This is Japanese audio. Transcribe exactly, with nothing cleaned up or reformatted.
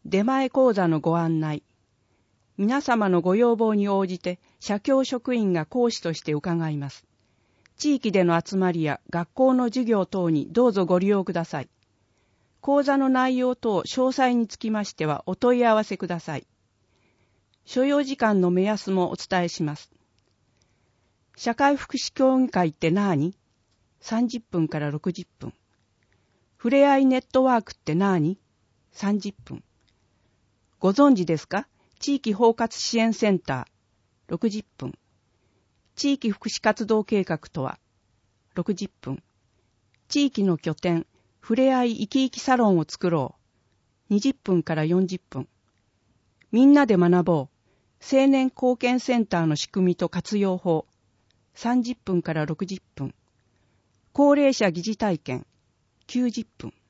出前講座のご案内。皆様のご要望に応じて、社協職員が講師として伺います。地域での集まりや学校の授業等にどうぞご利用ください。講座の内容等詳細につきましてはお問い合わせください。所要時間の目安もお伝えします。社会福祉協議会って何？さんじゅっぷんからろくじゅっぷん。ふれあいネットワークって何？さんじゅっぷん。ご存知ですか？地域包括支援センター、ろくじゅっぷん。地域福祉活動計画とは、ろくじゅっぷん。地域の拠点、ふれあい生き生きサロンを作ろう、にじゅっぷんからよんじゅっぷん。みんなで学ぼう、青年貢献センターの仕組みと活用法、さんじゅっぷんからろくじゅっぷん。高齢者疑似体験、きゅうじゅっぷん。